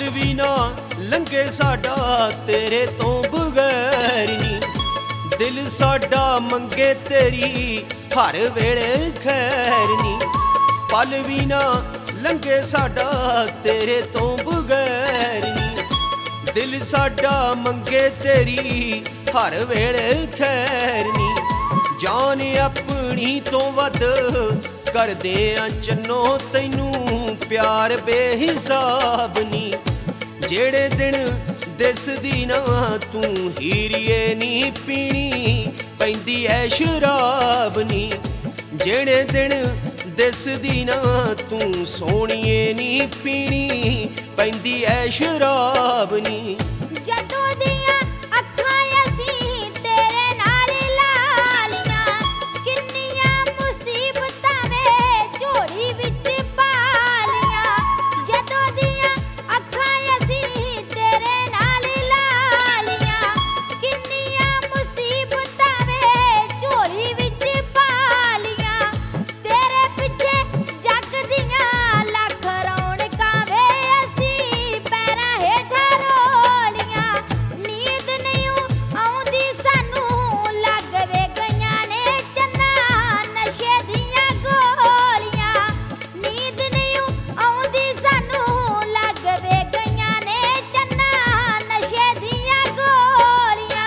पल भी ना लंघे साडा तेरे तो बगैर नी। दिल साडा मंगे तेरी हर वेले खैर नी। पल भी ना लंघे साडा तेरे तो बगैर नी। दिल साडा मंगे तेरी हर वेले खैर नी। जान अपनी तो वध करदे आ चन्नो तैनू प्यार बेहिसाब नी। जेड़े दिन दिसदी ना तू हीरिए नी पीनी पैंदी ऐ शराब नी। जेड़े दिन दिसदी ना तू सोहणीए नी पीनी पैंदी ऐ शराब नी। जदों दियां अखां असीं तेरे नाल लालियां, किन्नियां मुसीबतां वे झोली विच पालियां। जदों दियां अखां असीं तेरे नाल लालियां, किन्नियां मुसीबतां वे झोली विच पालियां। तेरे पिछे जग दियां लख रौणकां वे असीं पैरां हेठां रोलियां। नींद नहीं आउंदी सानू लग वे गईयां ने चन्ना नशे दियां गोलियां। नींद नहीं आउंदी सानू लग वे गईयां ने चन्ना नशे दियां गोलियां।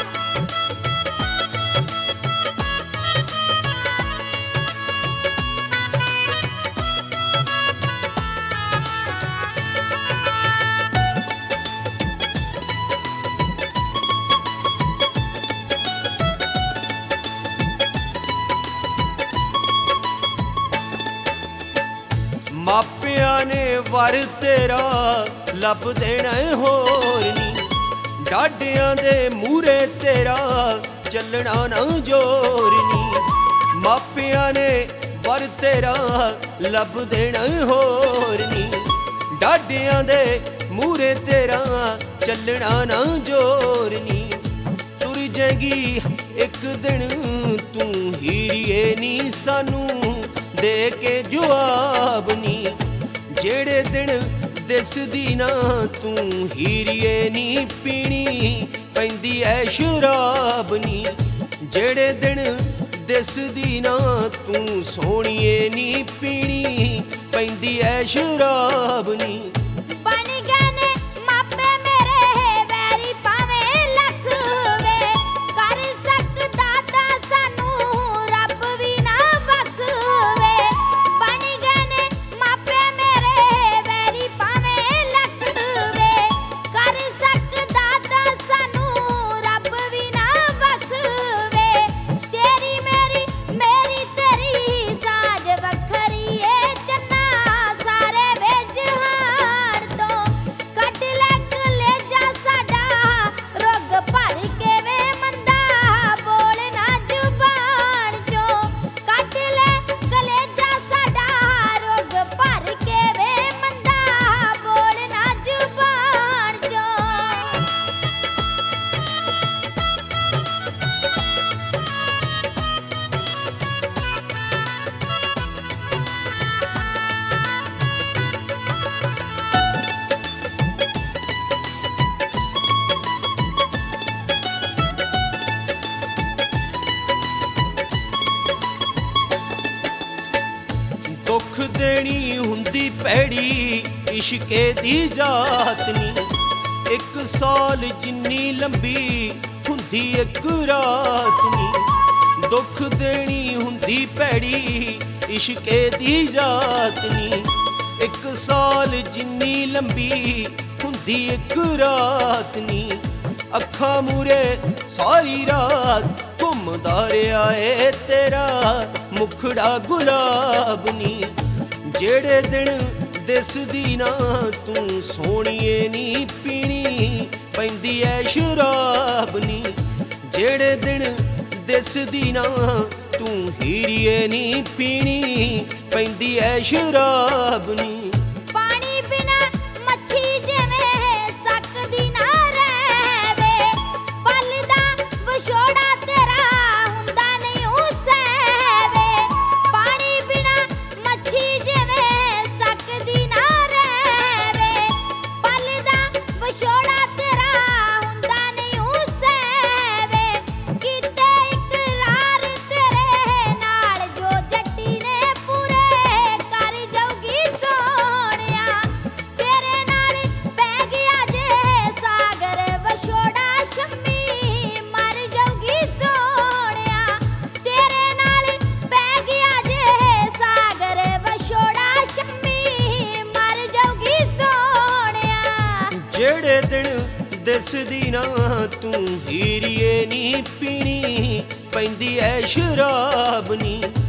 मापिया ने वर तेरा लब देना होर नी। डाडियां दे मूरे तेरा चलना ना जोर नी। मापिया ने वर तेरा लब देना होर नी। डाडियां दे मूरे तेरा चलना ना जोर नी। तुर जाएगी एक दिन तू हीरिए नी सानू दे के जवाब नी। जेड़े दिन दिसदी ना तू हीरिए नी पीनी पैंदी ऐ शराब नी। जेड़े दिन दिसदी ना तू सोहणीए नी पीनी पैंदी ऐ शराब नी। बन गए ने मापे मेरे वैरी भावें लख वे, कर सकदा तां सानू रब भी ना बखवे। बन गए ने मापे मेरे वैरी भावें लख वे, कर सकदा तां सानू रब भी ना बखवे। तेरी मेरी तेरी साज वखरी ए चन्ना सारे वे जहान तो। कट ले कलेजा साडा रोग भर के वे मंदा बोल ना जुबान चों। कट ले कलेजा साडा रोग भर के वे मंदा बोल ना जुबान चों। दुख देनी हुंदी पैड़ी इश्के दी जात नी। एक साल जिन्नी लंबी हुंदी एक रात नी। दुख देनी हुंदी पैड़ी इश्के दी जात नी। एक साल जिन्नी लंबी हुंदी एक रात नी। अखां मूरे सारी रात घुमदा रिहा ए तेरा मुखड़ा गुलाब नी। जेड़े दिन दिसदी ना तू सोहणीए नी पीनी पैंदी ऐ शराब नी। जेड़े दिन दिसदी ना तू हीरिए नी पीनी पैंदी ऐ शराब नी। पानी बिना मच्छी जिवें सकदी ना रहवे, पल दा विछोड़ा तेरा हुंदा नहीं ऊ सहवे। पानी बिना मच्छी जिवें सकदी ना रहवे, पल ਦਿਨ ਦਿਸਦੀ ਨਾ ਤੂੰ ਹੀਰੀਏ ਨੀ ਪੀਣੀ ਪੈਂਦੀ ਐ ਸ਼ਰਾਬ ਨੀ